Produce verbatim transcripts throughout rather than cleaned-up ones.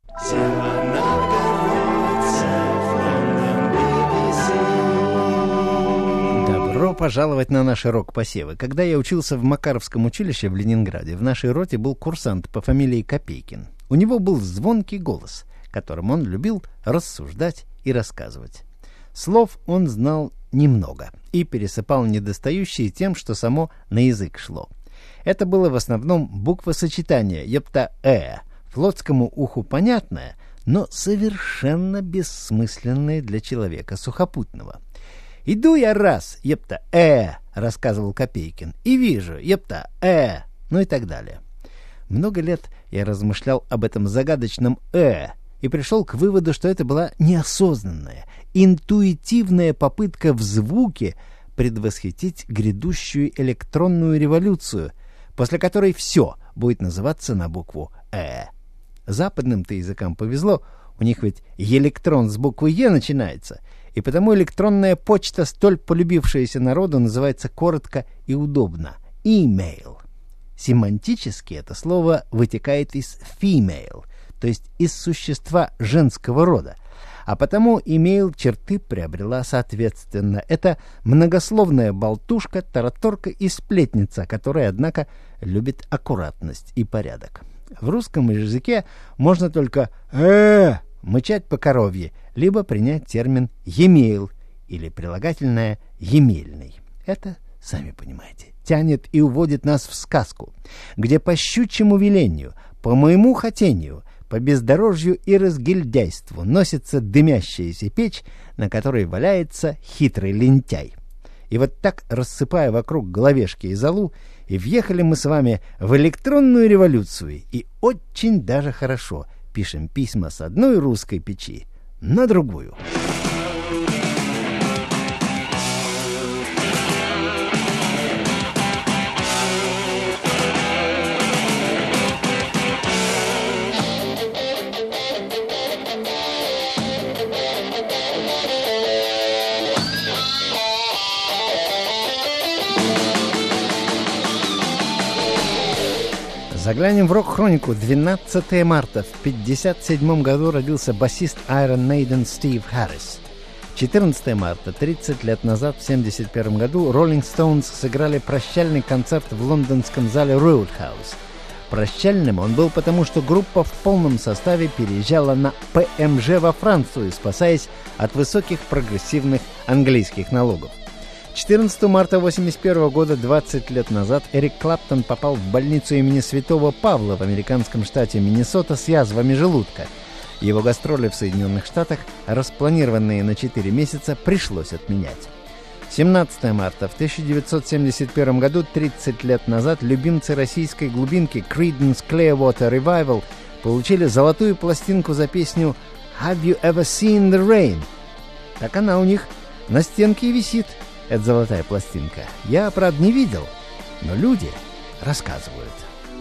Добро пожаловать на наши рок-посевы. Когда я учился в Макаровском училище в Ленинграде, в нашей роте был курсант по фамилии Копейкин. У него был звонкий голос, которым он любил рассуждать и рассказывать. Слов он знал немного и пересыпал недостающие тем, что само на язык шло. Это было в основном буквосочетание «епта-э», флотскому уху понятное, но совершенно бессмысленное для человека сухопутного. «Иду я раз, епта-э», — рассказывал Копейкин, — «и вижу, епта-э», ну и так далее. Много лет я размышлял об этом загадочном «э» и пришел к выводу, что это была неосознанная, интуитивная попытка в звуке предвосхитить грядущую электронную революцию, после которой все будет называться на букву «э». Западным-то языкам повезло, у них ведь электрон с буквы «е» начинается, и потому электронная почта, столь полюбившаяся народу, называется коротко и удобно — «имейл». Семантически это слово вытекает из «female», то есть из существа женского рода, а потому имейл черты приобрела соответственно. Это многословная болтушка, тараторка и сплетница, которая, однако, любит аккуратность и порядок. В русском языке можно только «э» мычать по коровье, либо принять термин «емейл» или прилагательное «емельный». Это, сами понимаете, тянет и уводит нас в сказку, где по щучьему велению, по моему хотению, по бездорожью и разгильдяйству носится дымящаяся печь, на которой валяется хитрый лентяй. И вот так, рассыпая вокруг головешки и золу, и въехали мы с вами в электронную революцию, и очень даже хорошо пишем письма с одной русской печи на другую. Заглянем в рок-хронику. двенадцатого марта в пятьдесят седьмом году родился басист Iron Maiden Стив Харрис. четырнадцатого марта, тридцать лет назад, в семьдесят первом году, Rolling Stones сыграли прощальный концерт в лондонском зале Roadhouse. Прощальным он был потому, что группа в полном составе переезжала на пэ эм жэ во Францию, спасаясь от высоких прогрессивных английских налогов. четырнадцатого марта восемьдесят первого года, двадцать лет назад, Эрик Клэптон попал в больницу имени Святого Павла в американском штате Миннесота с язвами желудка. Его гастроли в Соединенных Штатах, распланированные на четыре месяца, пришлось отменять. семнадцатого марта в тысяча девятьсот семьдесят первом году, тридцать лет назад, любимцы российской глубинки Creedence Clearwater Revival получили золотую пластинку за песню «Have you ever seen the rain?». Так она у них на стенке и висит. Это золотая пластинка. Я, правда, не видел, но люди рассказывают.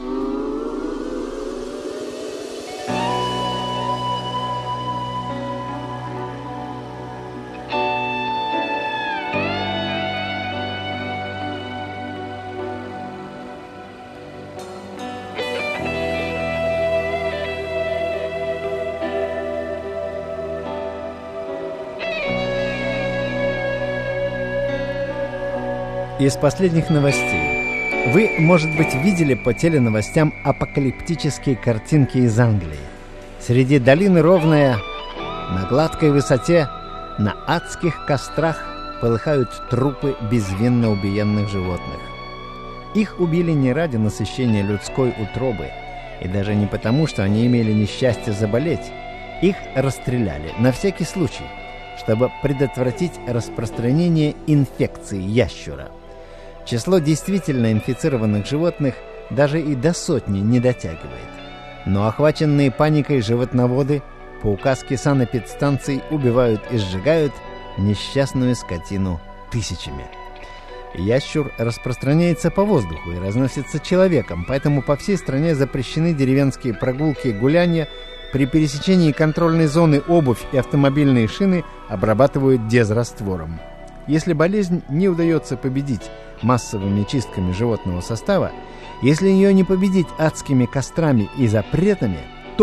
Из последних новостей. Вы, может быть, видели по теленовостям апокалиптические картинки из Англии. Среди долины ровная, на гладкой высоте, на адских кострах полыхают трупы безвинно убиенных животных. Их убили не ради насыщения людской утробы, и даже не потому, что они имели несчастье заболеть. Их расстреляли на всякий случай, чтобы предотвратить распространение инфекции ящура. Число действительно инфицированных животных даже и до сотни не дотягивает. Но охваченные паникой животноводы по указке санэпидстанций убивают и сжигают несчастную скотину тысячами. Ящур распространяется по воздуху и разносится человеком, поэтому по всей стране запрещены деревенские прогулки и гуляния. При пересечении контрольной зоны обувь и автомобильные шины обрабатывают дезраствором. Если болезнь не удается победить массовыми чистками животного состава, если ее не победить адскими кострами и запретами, то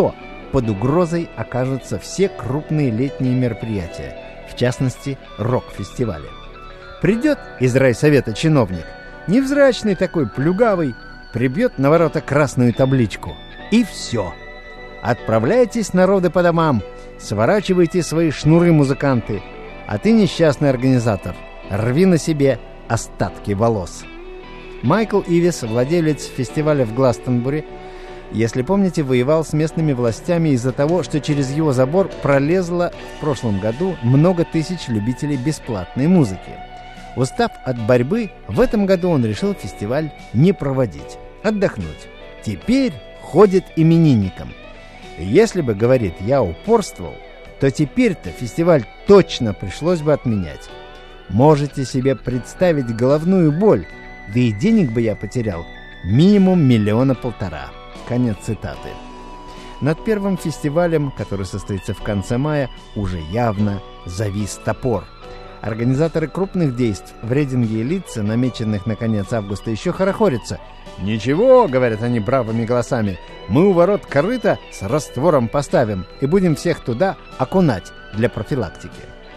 под угрозой окажутся все крупные летние мероприятия, в частности, рок-фестивали. Придет из райсовета чиновник, невзрачный такой, плюгавый, прибьет на ворота красную табличку. И все. Отправляйтесь, народы, по домам, сворачивайте свои шнуры, музыканты, а ты, несчастный организатор, рви на себе остатки волос. Майкл Ивис, владелец фестиваля в Гластонбури, если помните, воевал с местными властями из-за того, что через его забор пролезло в прошлом году много тысяч любителей бесплатной музыки. Устав от борьбы, в этом году он решил фестиваль не проводить, отдохнуть. Теперь ходит именинником. Если бы, говорит, я упорствовал, то теперь-то фестиваль точно пришлось бы отменять. Можете себе представить головную боль, да и денег бы я потерял минимум миллиона полтора. Конец цитаты. Над первым фестивалем, который состоится в конце мая, уже явно завис топор. Организаторы крупных действий в Рейдинге и Лидсе, намеченных на конец августа, еще хорохорятся. «Ничего», — говорят они бравыми голосами, — «мы у ворот корыта с раствором поставим и будем всех туда окунать для профилактики».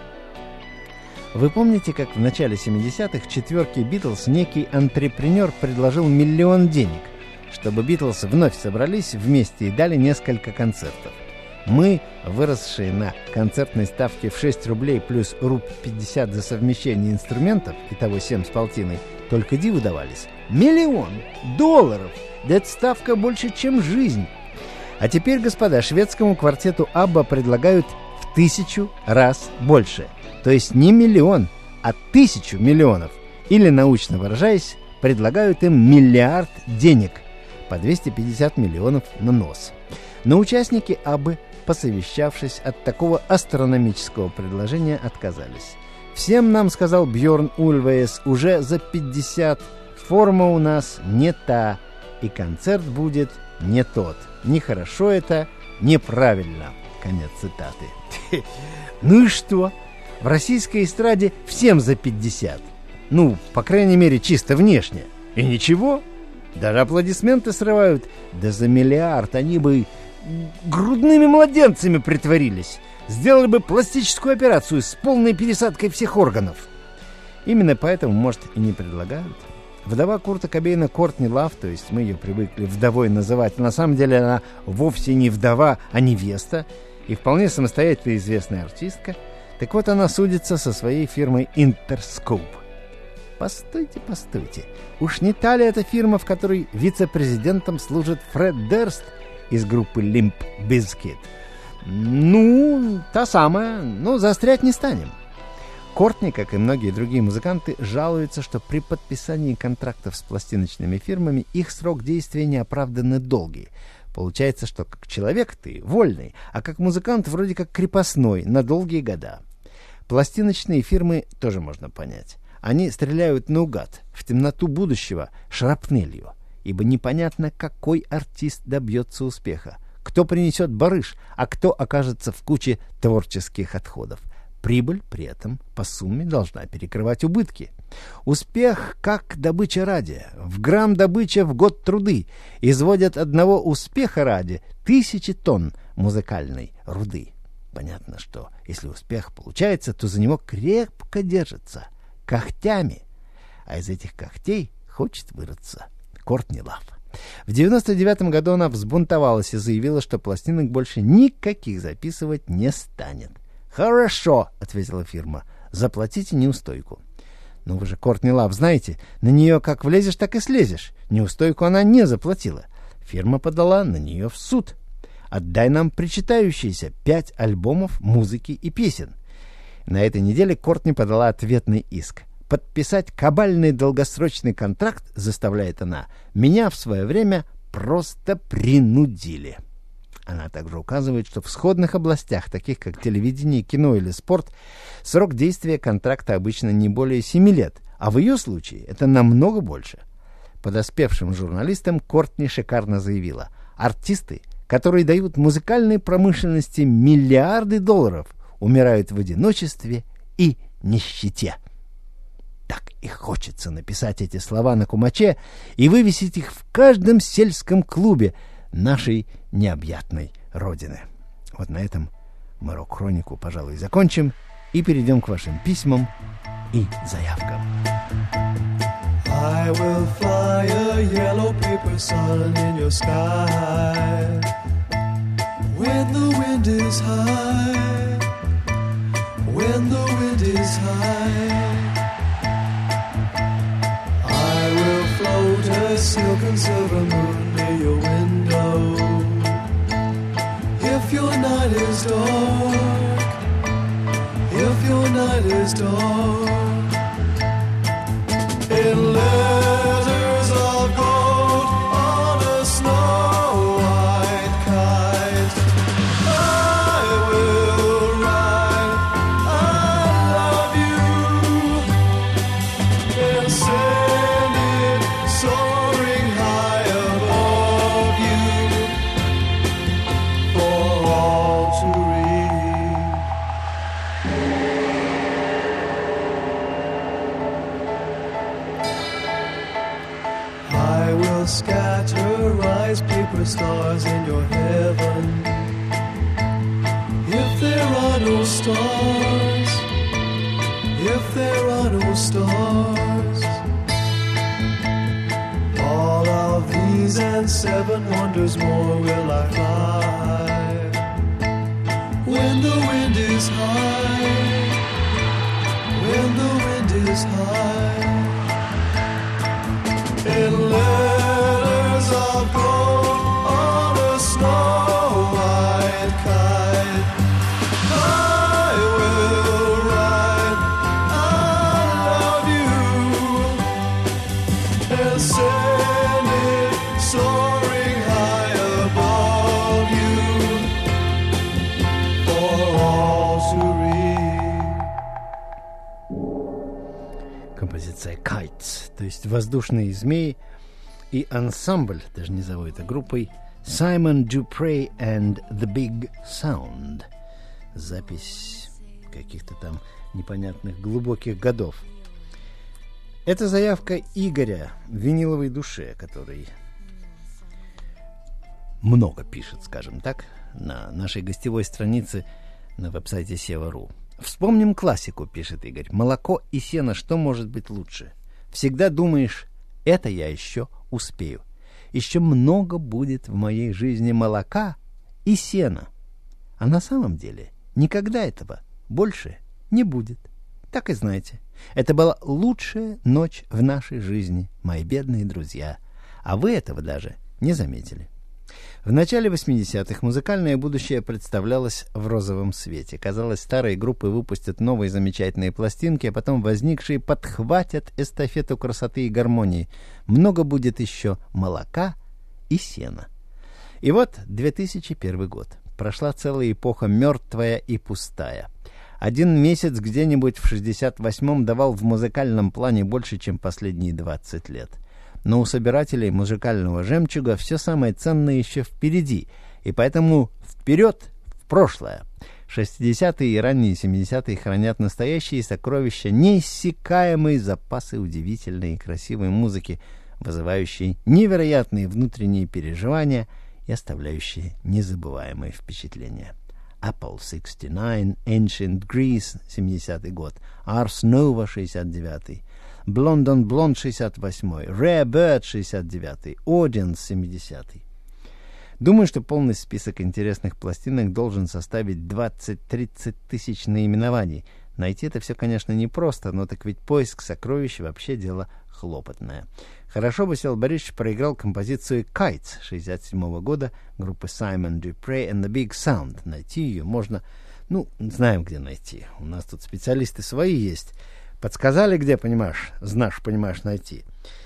Вы помните, как в начале семидесятых четверке «Битлз» некий антрепренер предложил миллион денег, чтобы «Битлз» вновь собрались вместе и дали несколько концертов? Мы, выросшие на концертной ставке в шесть рублей плюс руб пятьдесят за совмещение инструментов, итого семь с полтиной, только диву давались. Миллион долларов! Да это ставка больше, чем жизнь! А теперь, господа, шведскому квартету «Абба» предлагают в тысячу раз больше. То есть не миллион, а тысячу миллионов. Или, научно выражаясь, предлагают им миллиард денег. По двести пятьдесят миллионов на нос. Но участники «Аббы», посовещавшись, от такого астрономического предложения отказались. «Всем нам, — сказал Бьорн Ульвейс, — уже за пятьдесят. Форма у нас не та, и концерт будет не тот. Нехорошо это, неправильно». Конец цитаты. Ну и что? В российской эстраде всем за пятьдесят. Ну, по крайней мере, чисто внешне. И ничего. Даже аплодисменты срывают. Да за миллиард они бы грудными младенцами притворились. Сделали бы пластическую операцию с полной пересадкой всех органов. Именно поэтому, может, и не предлагают. Вдова Курта Кобейна Кортни Лав, то есть мы ее привыкли вдовой называть, на самом деле она вовсе не вдова, а невеста, и вполне самостоятельно известная артистка. Так вот, она судится со своей фирмой Interscope. Постойте, постойте. Уж не та ли эта фирма, в которой вице-президентом служит Фред Дерст из группы Limp Bizkit? Ну, та самая, но заострять не станем. Кортни, как и многие другие музыканты, жалуются, что при подписании контрактов с пластиночными фирмами их срок действия неоправданно долгий. Получается, что как человек ты вольный, а как музыкант вроде как крепостной на долгие года. Пластиночные фирмы тоже можно понять. Они стреляют наугад, в темноту будущего, шрапнелью, ибо непонятно, какой артист добьется успеха, кто принесет барыш, а кто окажется в куче творческих отходов. Прибыль при этом по сумме должна перекрывать убытки. Успех как добыча ради. В грамм добыча в год труды. Изводят одного успеха ради тысячи тонн музыкальной руды. Понятно, что если успех получается, то за него крепко держится когтями. А из этих когтей хочет вырваться Кортни Лав. В девяносто девятом году она взбунтовалась и заявила, что пластинок больше никаких записывать не станет. «Хорошо», — ответила фирма, — «заплатите неустойку». «Ну вы же, Кортни Лав, знаете, на нее как влезешь, так и слезешь. Неустойку она не заплатила. Фирма подала на нее в суд. Отдай нам причитающиеся пять альбомов музыки и песен». На этой неделе Кортни подала ответный иск. «Подписать кабальный долгосрочный контракт, — заставляет она, — меня в свое время просто принудили». Она также указывает, что в сходных областях, таких как телевидение, кино или спорт, срок действия контракта обычно не более семи лет, а в ее случае это намного больше. Подоспевшим журналистам Кортни шикарно заявила: артисты, которые дают музыкальной промышленности миллиарды долларов, умирают в одиночестве и нищете. Так и хочется написать эти слова на кумаче и вывесить их в каждом сельском клубе нашей необъятной Родины. Вот на этом мы рок-хронику, пожалуй, закончим и перейдем к вашим письмам и заявкам. I will fly a yellow paper sun in your sky when the wind is high, when the wind is high. I will float a silk and silver moon near your window. If your night is dark, if your night is dark, in letters of gold on a snow white kite, I will write I love you and send it soaring high above you for all to read. I will scatter rice paper stars in your heaven. If there are no stars, if there are no stars, all of these and seven wonders more will I fly. When the wind is high, when the wind is high, in letters of gold on a snow white kite, I will write I love you and send it soaring high above you for all to read. Композиция «Kites», то есть «Воздушные змеи», и ансамбль, даже не зову это группой, Simon Duprey and the Big Sound. Запись каких-то там непонятных глубоких годов. Это заявка Игоря в «Виниловой душе», который много пишет, скажем так, на нашей гостевой странице на веб-сайте сева точка ру. Вспомним классику, пишет Игорь. Молоко и сено, что может быть лучше? Всегда думаешь, это я еще успею. Еще много будет в моей жизни молока и сена. А на самом деле никогда этого больше не будет. Так и знайте, это была лучшая ночь в нашей жизни, мои бедные друзья. А вы этого даже не заметили. В начале восьмидесятых музыкальное будущее представлялось в розовом свете. Казалось, старые группы выпустят новые замечательные пластинки, а потом возникшие подхватят эстафету красоты и гармонии. Много будет еще молока и сена. И вот две тысячи первый год. Прошла целая эпоха мертвая и пустая. Один месяц где-нибудь в шестьдесят восьмом давал в музыкальном плане больше, чем последние двадцать лет. Но у собирателей музыкального жемчуга все самое ценное еще впереди, и поэтому вперед в прошлое. шестидесятые и ранние семидесятые хранят настоящие сокровища, неиссякаемые запасы удивительной и красивой музыки, вызывающей невероятные внутренние переживания и оставляющие незабываемые впечатления. Apple шестьдесят девять, Ancient Greece, семидесятый год, Ars Nova, шестьдесят девятый, Blonde on Blonde, шестьдесят восьмой, Rare Bird, шестьдесят девятый, Audience, семидесятый. Думаю, что полный список интересных пластинок должен составить двадцать-тридцать тысяч наименований. Найти это все, конечно, непросто, но так ведь поиск сокровищ вообще дело хлопотное. Хорошо бы Сел Борисович проиграл композицию «Kites» шестьдесят седьмого года группы Simon Duprey and the Big Sound. Найти ее можно, ну, знаем, где найти. У нас тут специалисты свои есть. Подсказали, где, понимаешь, знаешь, понимаешь, найти.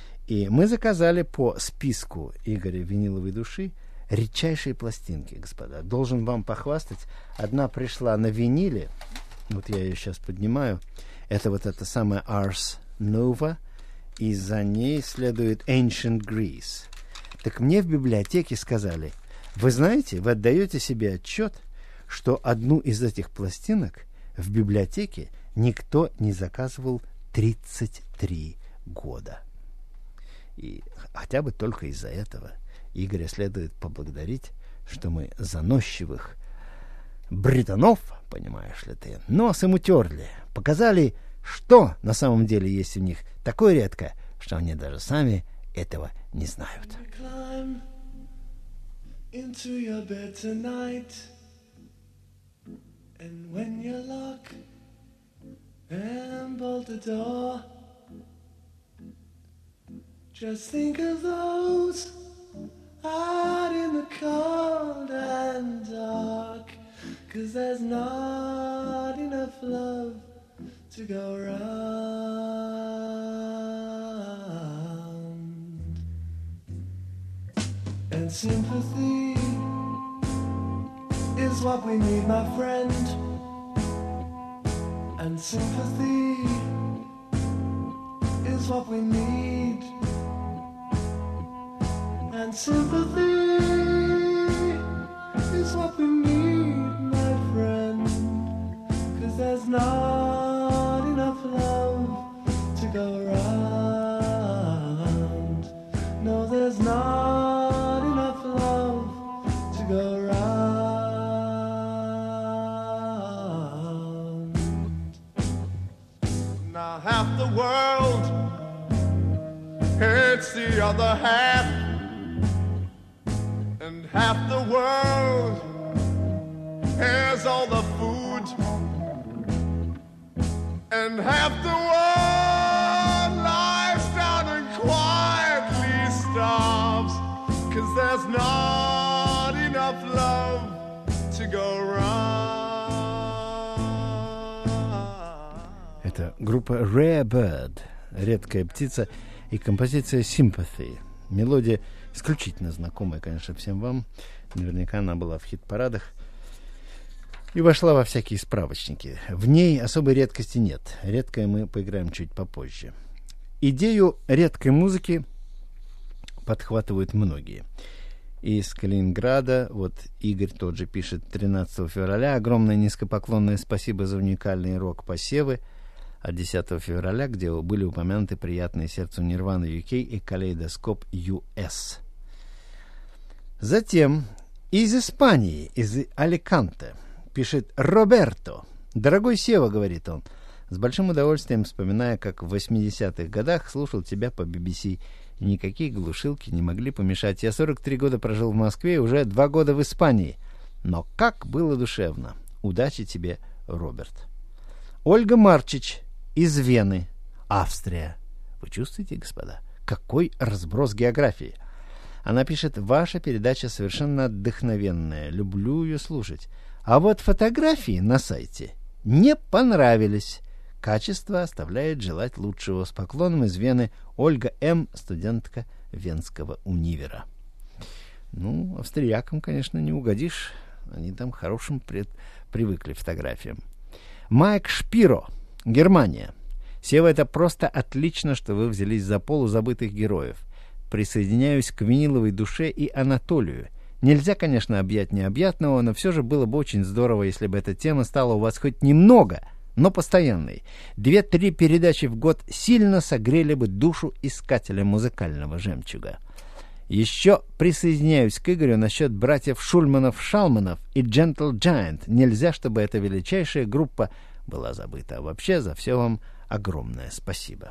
И мы заказали по списку Игоря «Виниловой души» редчайшие пластинки, господа. Должен вам похвастать. Одна пришла на виниле. Вот я ее сейчас поднимаю. Это вот эта самая Ars Nova. И за ней следует Ancient Greece. Так мне в библиотеке сказали, вы знаете, вы отдаете себе отчет, что одну из этих пластинок в библиотеке никто не заказывал тридцать три года. И хотя бы только из-за этого Игоря следует поблагодарить, что мы заносчивых британов, понимаешь ли ты, носом утерли, показали, что на самом деле есть у них такое редко, что они даже сами этого не знают. Into your bed tonight, and when you lock and bolt the door, just think of those out in the cold and dark, 'cause there's not enough love to go round. And sympathy is what we need, my friend. And sympathy is what we need. And sympathy is what we need, my friend. 'Cause there's not enough love to go round. No, there's not enough love to go round. Now half the world hates the other half, and half the world has all the food, and half the world lies down and quietly starves, 'cause there's not enough love to go round. Это группа Rare Bird, редкая птица, и композиция Sympathy. Мелодия исключительно знакомая, конечно, всем вам. Наверняка она была в хит-парадах и вошла во всякие справочники. В ней особой редкости нет. Редкое мы поиграем чуть попозже. Идею редкой музыки подхватывают многие. Из Калининграда, вот Игорь тот же пишет, тринадцатого февраля огромное низкопоклонное спасибо за уникальные рок-посевы. А десятого февраля, где были упомянуты приятные сердцу Нирвана ю кей и Калейдоскоп ю эс. Затем из Испании, из Аликанте, пишет Роберто. «Дорогой Сева», — говорит он, с большим удовольствием вспоминая, как в восьмидесятых годах слушал тебя по би би си. Никакие глушилки не могли помешать. Я сорок три года прожил в Москве и уже два года в Испании. Но как было душевно. Удачи тебе, Роберт. Ольга Марчич из Вены, Австрия. Вы чувствуете, господа, какой разброс географии? Она пишет: ваша передача совершенно вдохновенная. Люблю ее слушать. А вот фотографии на сайте не понравились. Качество оставляет желать лучшего. С поклоном из Вены, Ольга М., студентка Венского универа. Ну, австриякам, конечно, не угодишь. Они там хорошим пред... привыкли фотографиям. Майк Шпиро, Германия. Сева, это просто отлично, что вы взялись за полузабытых героев. Присоединяюсь к виниловой душе и Анатолию. Нельзя, конечно, объять необъятного, но все же было бы очень здорово, если бы эта тема стала у вас хоть немного, но постоянной. Две-три передачи в год сильно согрели бы душу искателя музыкального жемчуга. Еще присоединяюсь к Игорю насчет братьев Шульманов-Шалманов и Gentle Giant. Нельзя, чтобы эта величайшая группа была забыта. А вообще, за все вам огромное спасибо.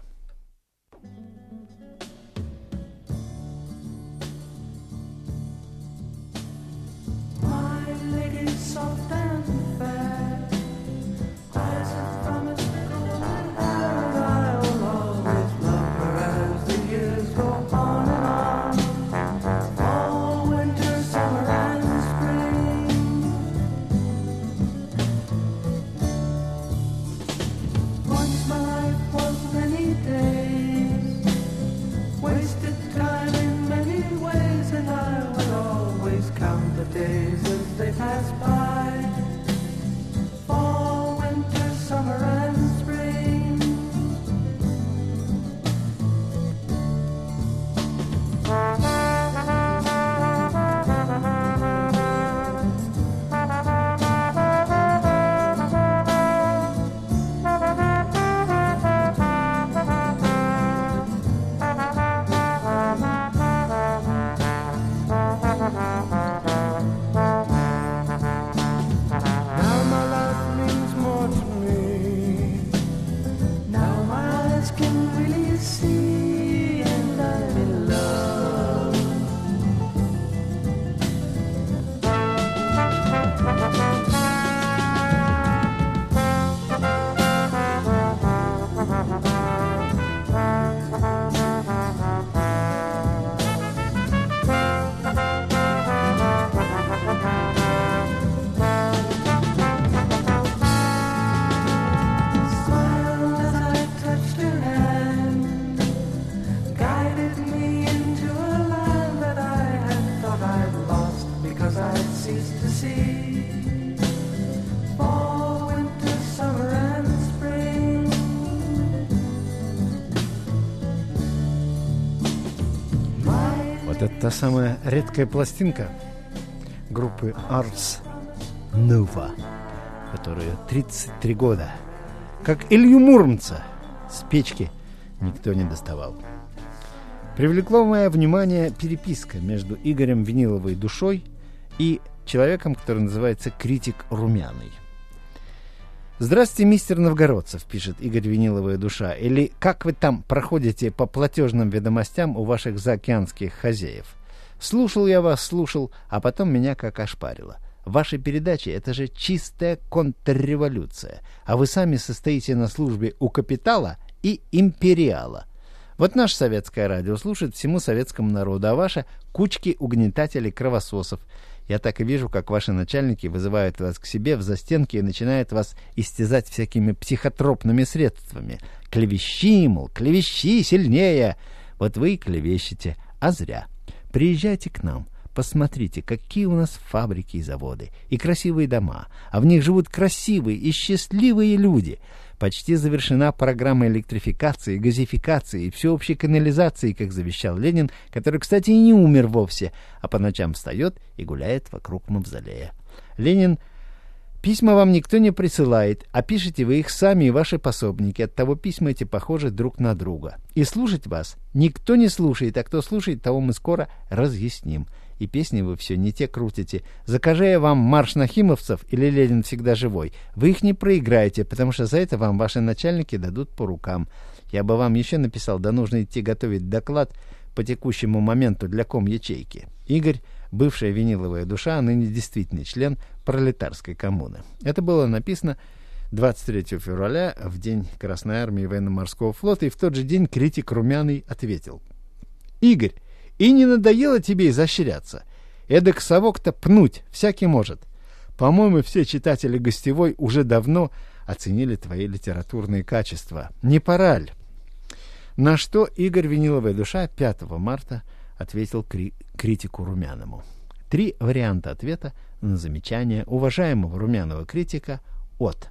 Days as they pass by. Это та самая редкая пластинка группы Ars Nova, которая тридцать три года, как Илью Муромца, с печки никто не доставал. Привлекло мое внимание переписка между Игорем Виниловой душой и человеком, который называется Критик Румяный. «Здравствуйте, мистер Новгородцев», — пишет Игорь Виниловая душа, или «Как вы там проходите по платежным ведомостям у ваших заокеанских хозяев? Слушал я вас, слушал, а потом меня как ошпарило. Ваши передачи — это же чистая контрреволюция, а вы сами состоите на службе у капитала и империала. Вот наше советское радио слушает всему советскому народу, а ваше — кучки угнетателей-кровососов. Я так и вижу, как ваши начальники вызывают вас к себе в застенки и начинают вас истязать всякими психотропными средствами. Клевещи, мол, клевещи сильнее. Вот вы и клевещете, а зря. Приезжайте к нам, посмотрите, какие у нас фабрики и заводы, и красивые дома, а в них живут красивые и счастливые люди. Почти завершена программа электрификации, газификации и всеобщей канализации, как завещал Ленин, который, кстати, и не умер вовсе, а по ночам встает и гуляет вокруг мавзолея. Ленин: письма вам никто не присылает, а пишете вы их сами и ваши пособники, оттого письма эти похожи друг на друга. И слушать вас никто не слушает, а кто слушает, того мы скоро разъясним. И песни вы все не те крутите. Закажи я вам марш нахимовцев или Ленин всегда живой, вы их не проиграете, потому что за это вам ваши начальники дадут по рукам. Я бы вам еще написал, да нужно идти готовить доклад по текущему моменту для ком-ячейки. Игорь, бывшая Виниловая душа, а ныне действительный член пролетарской коммуны. Это было написано двадцать третьего февраля, в день Красной Армии Военно-Морского флота, и в тот же день Критик Румяный ответил: «Игорь, и не надоело тебе изощряться? Эдак совок-то пнуть всякий может. По-моему, все читатели гостевой уже давно оценили твои литературные качества. Не пора ли?» На что Игорь Виниловая душа пятого марта ответил кри- критику Румяному. Три варианта ответа на замечание уважаемого румяного критика от.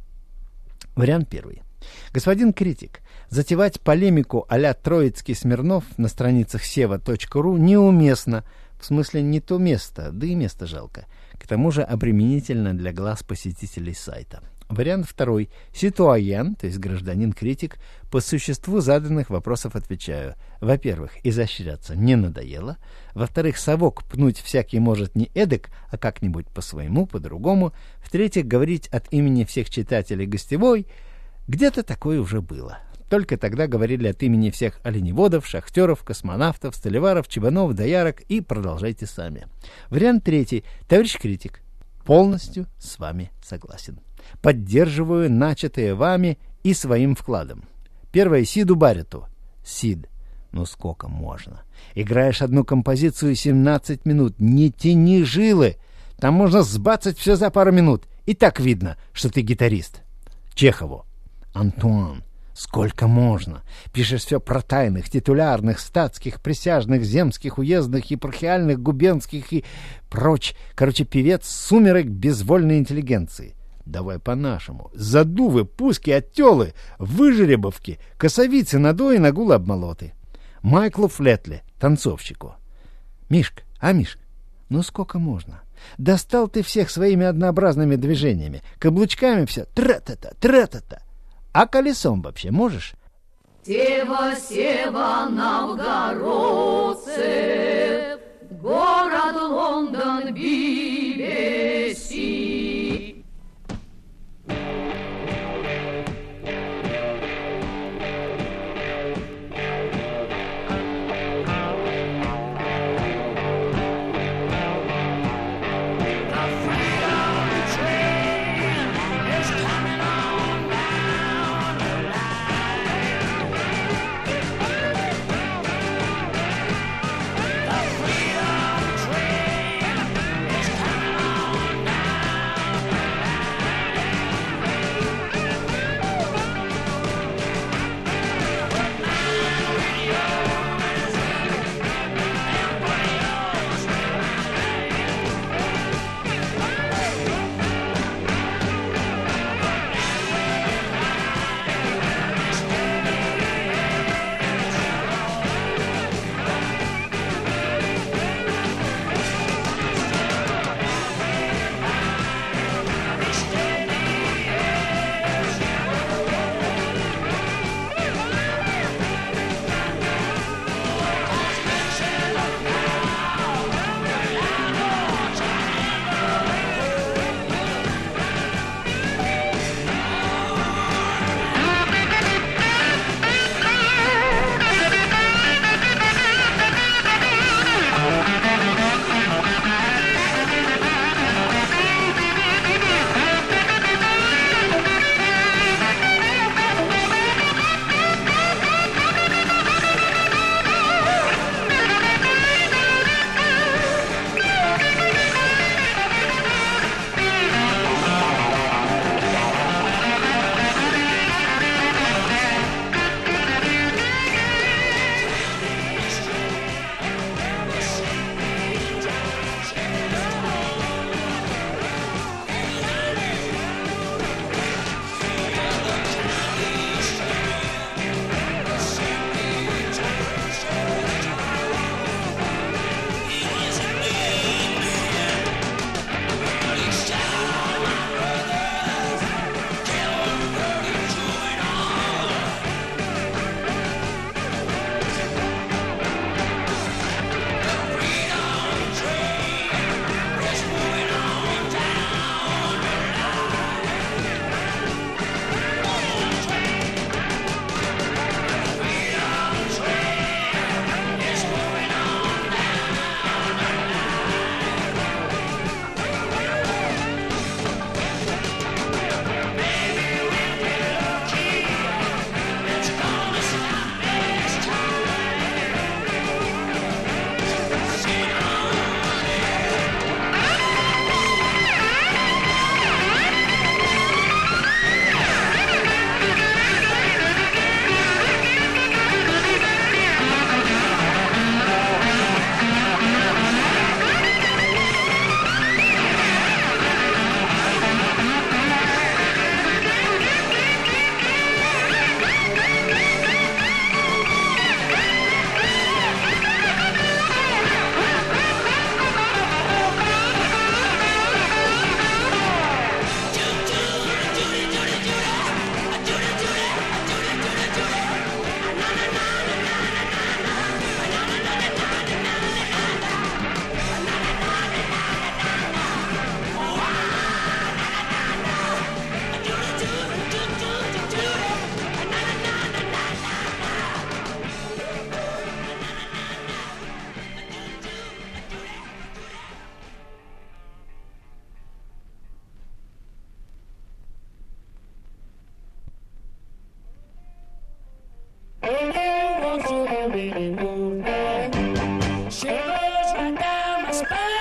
Вариант первый. Господин критик, затевать полемику а-ля Троицкий-Смирнов на страницах сева точка ру неуместно, в смысле не то место, да и место жалко. К тому же обременительно для глаз посетителей сайта. Вариант второй. Ситуаен, то есть гражданин-критик, по существу заданных вопросов отвечаю. Во-первых, изощряться не надоело. Во-вторых, совок пнуть всякий может не эдак, а как-нибудь по-своему, по-другому. В-третьих, говорить от имени всех читателей гостевой где-то такое уже было. Только тогда говорили от имени всех оленеводов, шахтеров, космонавтов, столеваров, чебанов, доярок и продолжайте сами. Вариант третий. Товарищ критик, полностью с вами согласен. Поддерживаю начатое вами и своим вкладом. Первое. Сиду Барретту. Сид, ну сколько можно? Играешь одну композицию семнадцать минут. Не тяни жилы. Там можно сбацать все за пару минут. И так видно, что ты гитарист. Чехову. Антуан, сколько можно? Пишешь все про тайных, титулярных, статских, присяжных, земских, уездных, епархиальных, губернских и прочь. Короче, певец сумерек безвольной интеллигенции. Давай по-нашему. Задувы, пуски, оттелы, выжеребовки, косовицы, надои, нагулы, обмолоты. Майклу Флетли, танцовщику. Мишка, а Мишка, ну сколько можно? Достал ты всех своими однообразными движениями. Каблучками все. Тра-та-та, тра-та-та. А колесом вообще можешь? Сева, Сева, новгородцев, город Лондон, би би си. The freedom Shivers right down my spine.